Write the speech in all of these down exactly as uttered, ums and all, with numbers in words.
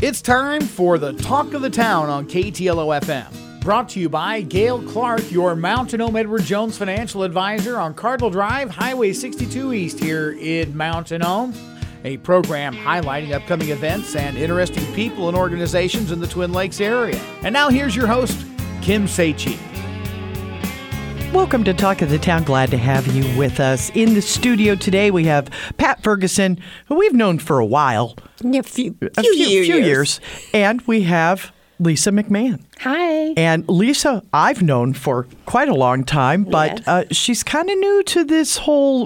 It's time for the Talk of the Town on K T L O F M. Brought to you by Gail Clark, your Mountain Home Edward Jones financial advisor on Cardinal Drive, Highway sixty-two East here in Mountain Home. A program highlighting upcoming events and interesting people and organizations in the Twin Lakes area. And now here's your host, Kim Saichi. Welcome to Talk of the Town. Glad to have you with us. In the studio today, we have Pat Ferguson, who we've known for a while. A few, a few, few, years. few years. And we have Lisa McMahon. Hi. And Lisa, I've known for quite a long time, but Yes. uh, she's kind of new to this whole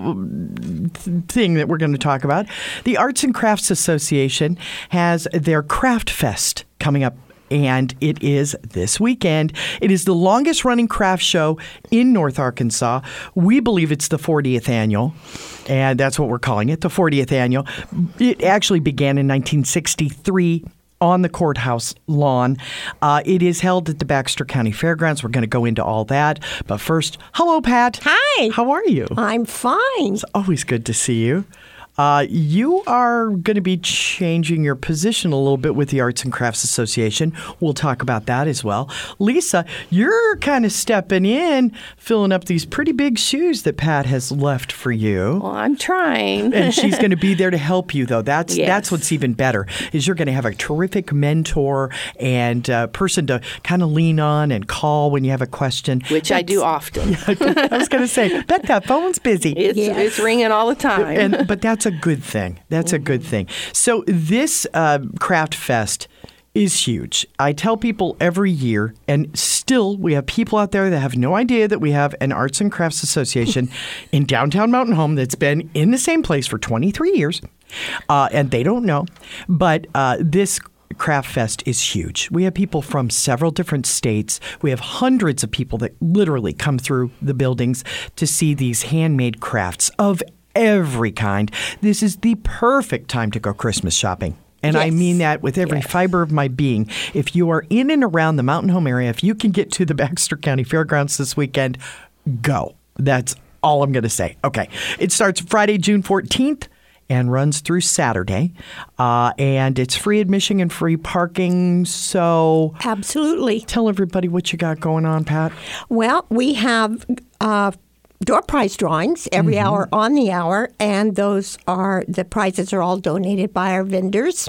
thing that we're going to talk about. The Arts and Crafts Association has their Craft Fest coming up, and it is this weekend. It is the longest running craft show in North Arkansas. We believe it's the fortieth annual, and that's what we're calling it, the fortieth annual. It actually began in nineteen sixty-three on the courthouse lawn. Uh, it is held at the Baxter County Fairgrounds. We're going to go into all that. But first, hello, Pat. Hi. How are you? I'm fine. It's always good to see you. Uh, you are going to be changing your position a little bit with the Arts and Crafts Association. We'll talk about that as well. Lisa, you're kind of stepping in, filling up these pretty big shoes that Pat has left for you. Well, I'm trying. And she's going to be there to help you, though. That's Yes. that's what's even better, is you're going to have a terrific mentor and uh, person to kind of lean on and call when you have a question. Which I do often. I was going to say, bet that phone's busy. It's, Yes. it's ringing all the time. And but that's a good thing. That's a good thing. So this uh, Craft Fest is huge. I tell people every year, and still we have people out there that have no idea that we have an Arts and Crafts Association in downtown Mountain Home that's been in the same place for twenty-three years, uh, and they don't know. But uh, this Craft Fest is huge. We have people from several different states. We have hundreds of people that literally come through the buildings to see these handmade crafts of every kind. This is the perfect time to go Christmas shopping. And I Yes. mean that with every Yes. fiber of my being. If you are in and around the Mountain Home area, if you can get to the Baxter County Fairgrounds this weekend, go. That's all I'm going to say. Okay. It starts Friday, June fourteenth. And runs through Saturday. Uh, and it's free admission and free parking. So Absolutely. tell everybody what you got going on, Pat. Well, we have uh, door prize drawings every Mm-hmm. hour on the hour, and those are the prizes are all donated by our vendors.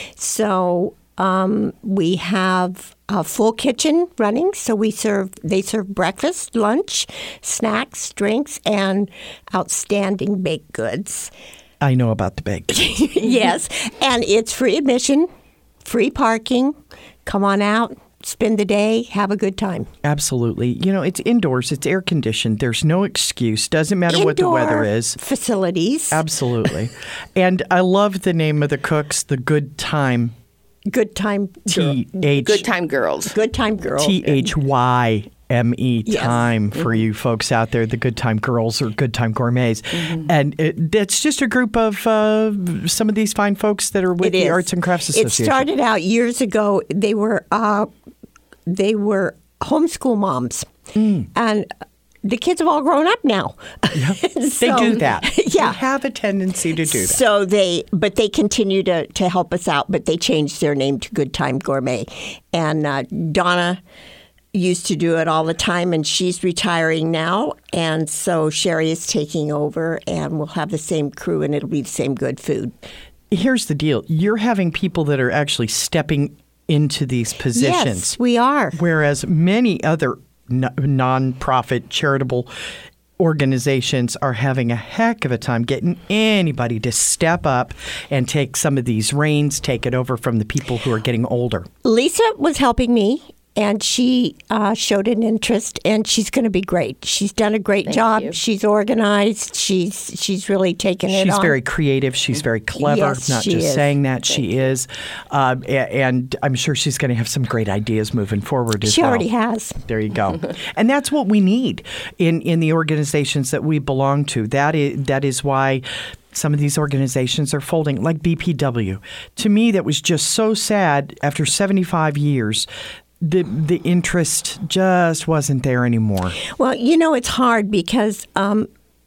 So um, we have a full kitchen running. So we serve they serve breakfast, lunch, snacks, drinks, and outstanding baked goods. I know about the bag. Yes, and it's free admission, free parking. Come on out, spend the day, have a good time. Absolutely. You know, it's indoors. It's air conditioned. There's no excuse. Doesn't matter what the weather Indoor is. Facilities. Absolutely. And I love the name of the cooks, the Good Time. Good time. T H Good time girls. Good time girl. T H Y M E Yes. time for you folks out there, the Good Time Girls or Good Time Gourmets. And it, it's just a group of uh, some of these fine folks that are with It the is. Arts and Crafts Association. It started out years ago. They were uh, they were homeschool moms, Mm. and the kids have all grown up now. They So- do that. Yeah. They have a tendency to do that. So they, but they continue to, to help us out. But they changed their name to Good Time Gourmet, and uh, Donna used to do it all the time, and she's retiring now, and so Sherry is taking over, and we'll have the same crew, and it'll be the same good food. Here's the deal. You're having people that are actually stepping into these positions. Yes, we are. Whereas many other n- nonprofit charitable organizations are having a heck of a time getting anybody to step up and take some of these reins, take it over from the people who are getting older. Lisa was helping me, and she uh, showed an interest, and she's going to be great. She's done a great Thank job. you. She's organized. She's she's really taken it She's on. very creative. She's very clever. Yes, Not she just is. saying that, she is. Um, a- and I'm sure she's going to have some great ideas moving forward as She well. already has. There you go. And that's what we need in, in the organizations that we belong to. That is, that is why some of these organizations are folding, like B P W. To me, that was just so sad after seventy-five years. The, the interest just wasn't there anymore. Well, you know, it's hard because um,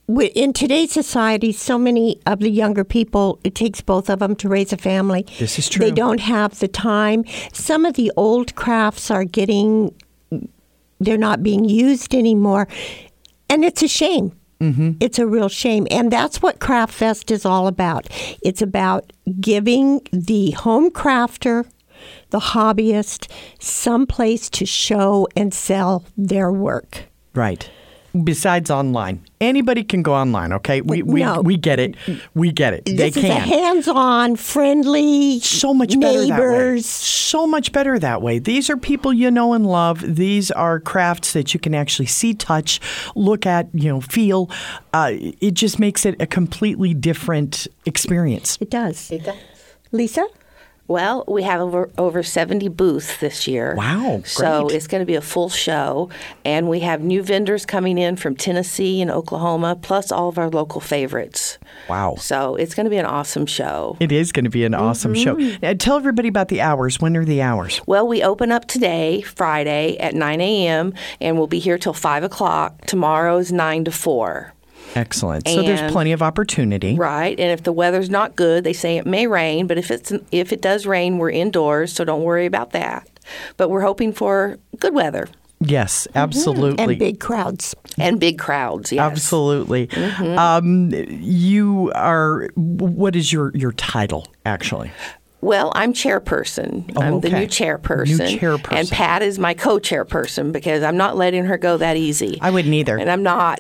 wi- in today's society, so many of the younger people, it takes both of them to raise a family. This is true. They don't have the time. Some of the old crafts are getting, they're not being used anymore. And it's a shame. Mm-hmm. It's a real shame. And that's what Craft Fest is all about. It's about giving the home crafter, the hobbyist, some place to show and sell their work. Right. Besides online. Anybody can go online, okay? We we, No. we get it. We get it. They This is a can. hands-on, friendly So much better that way. neighbors. So much better that way. These are people you know and love. These are crafts that you can actually see, touch, look at, you know, feel. Uh, it just makes it a completely different experience. It does. It does. Lisa? Well, we have over over seventy booths this year. Wow, So great. it's going to be a full show. And we have new vendors coming in from Tennessee and Oklahoma, plus all of our local favorites. Wow. So it's going to be an awesome show. It is going to be an awesome show. Now, tell everybody about the hours. When are the hours? Well, we open up today, Friday, at nine a.m., and we'll be here till five o'clock. Tomorrow's nine to four. Excellent. So there's And- plenty of opportunity. Right, and if the weather's not good, they say it may rain, but if it's if it does rain, we're indoors, so don't worry about that. But we're hoping for good weather Yes, absolutely. And big crowds. and big crowds. Yes. Absolutely. Um, you are, what is your, your title, actually? Well, I'm chairperson. Oh, I'm the okay. new chairperson. New chairperson. And Pat is my co-chairperson because I'm not letting her go that easy. I wouldn't either. And I'm not.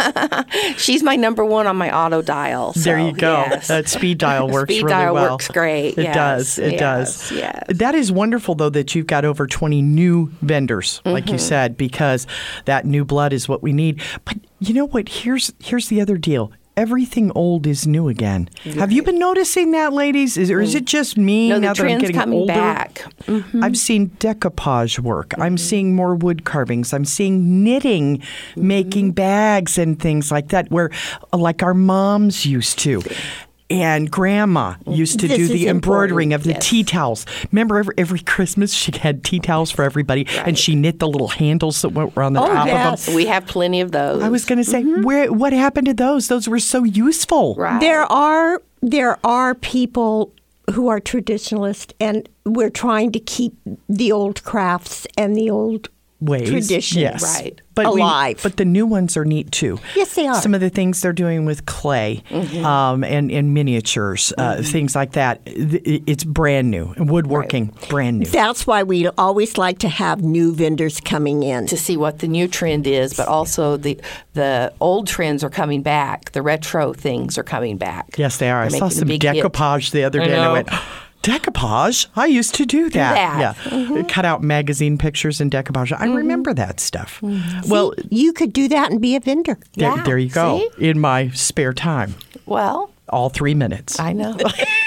She's my number one on my auto dial. So, There you go. yes. That speed dial works Speed really dial well. works great. It yes, does. It yes, does. Yes. That is wonderful, though, that you've got over twenty new vendors, like Mm-hmm. you said, because that new blood is what we need. But you know what? Here's here's the other deal. Everything old is new again. Have you been noticing that, ladies? Is, or is it just me No, the now that I'm trend's getting coming older? back. Mm-hmm. I've seen decoupage work. I'm seeing more wood carvings. I'm seeing knitting, Mm-hmm. making bags and things like that, where like our moms used to. And Grandma used to This do is the embroidering of the yes. tea towels. Remember, every, every Christmas she had tea towels for everybody, and she knit the little handles that were on the Oh, top yes. of them. We have plenty of those. I was going to say, where? What happened to those? Those were so useful. Right. There are there are people who are traditionalists, and we're trying to keep the old crafts and the old Ways. tradition Yes. Right. But we- alive. but the new ones are neat too. Yes, they are. Some of the things they're doing with clay um, and, and miniatures, uh, things like that. Th- It's brand new. Woodworking, brand new. That's why we always like to have new vendors coming in. to see what the new trend is, but also the the old trends are coming back. The retro things are coming back. Yes, they are. I They're saw making a some big hit. decoupage the other I day, and I know. went, decoupage? I used to do that. that. Mm-hmm. Yeah, cut out magazine pictures and decoupage. I remember that stuff. Well, You could do that and be a vendor. there, Yeah, there you go. see? In my spare time, Well, all three minutes. I know.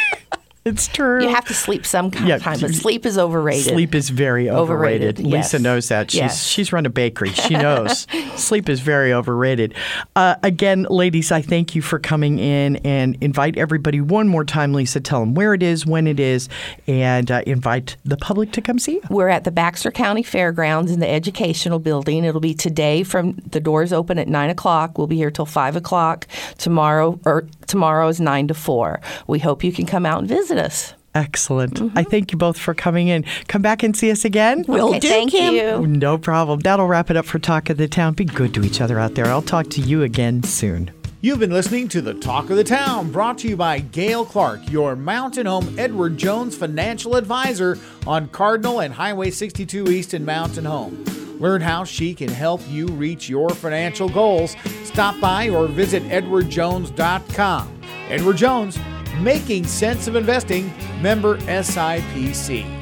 It's true. You have to sleep some kind Yeah, of time, but sleep is overrated. Sleep is very overrated. Overrated, yes. Lisa knows that. She's Yes. she's run a bakery. She knows. Sleep is very overrated. Uh, again, ladies, I thank you for coming in, and invite everybody one more time. Lisa, tell them where it is, when it is, and uh, invite the public to come see you. We're at the Baxter County Fairgrounds in the Educational Building. It'll be today from the doors open at nine o'clock. We'll be here till five o'clock. Tomorrow, or tomorrow is nine to four. We hope you can come out and visit us. Excellent. I thank you both for coming in. Come back and see us again. Will Okay, do, thank Kim. you. No problem. That'll wrap it up for Talk of the Town. Be good to each other out there. I'll talk to you again soon. You've been listening to the Talk of the Town, brought to you by Gail Clark, your Mountain Home Edward Jones financial advisor on Cardinal and Highway sixty-two East in Mountain Home. Learn how she can help you reach your financial goals. Stop by or visit edward jones dot com. Edward Jones, making sense of investing, member S I P C.